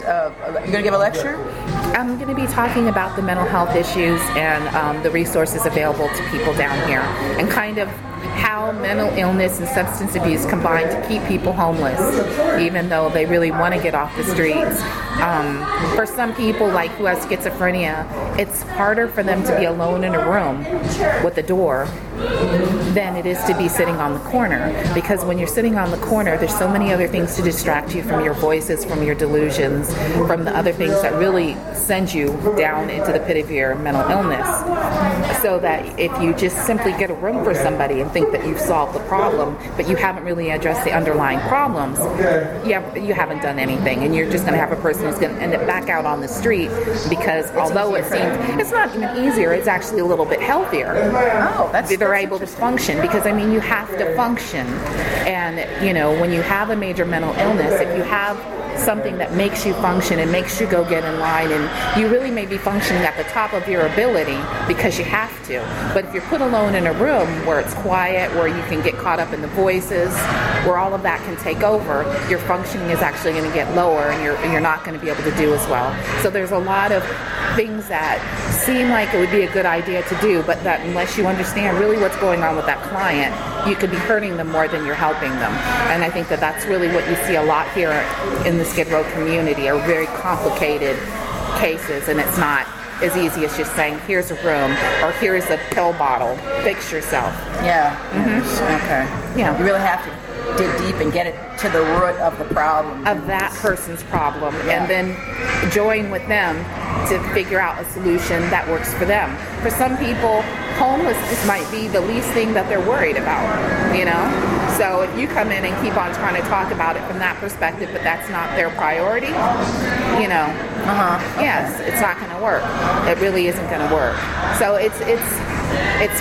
You're going to give a lecture? I'm going to be talking about the mental health issues and the resources available to people down here, and kind of how mental illness and substance abuse combine to keep people homeless, even though they really want to get off the streets. For some people, like who have schizophrenia, it's harder for them to be alone in a room with a door than it is to be sitting on the corner, because when you're sitting on the corner, there's so many other things to distract you from your voices, from your delusions, from the other things that really send you down into the pit of your mental illness. So that if you just simply get a room for somebody and think that you've solved the problem, but you haven't really addressed the underlying problems, you haven't done anything, and you're just going to have a person who's going to end up back out on the street, because although it seems it's not even easier, it's actually a little bit healthier. They're able to function, because you have to function, and when you have a major mental illness, if you have something that makes you function and makes you go get in line, and you really may be functioning at the top of your ability because you have to. But if you're put alone in a room where it's quiet, where you can get caught up in the voices, where all of that can take over, your functioning is actually going to get lower, and you're not going to be able to do as well. So there's a lot of things that seem like it would be a good idea to do, but that unless you understand really what's going on with that client, you could be hurting them more than you're helping them. And I think that that's really what you see a lot here in the Skid Row community, are very complicated cases, and it's not as easy as just saying, here's a room, or here's a pill bottle, fix yourself. Yeah. Mm-hmm. Okay. Yeah. You really have to dig deep and get it to the root of the problem. Of that person's problem, and then join with them to figure out a solution that works for them. For some people, homelessness might be the least thing that they're worried about, So if you come in and keep on trying to talk about it from that perspective, but that's not their priority, yes, it's not going to work. It really isn't going to work. So it's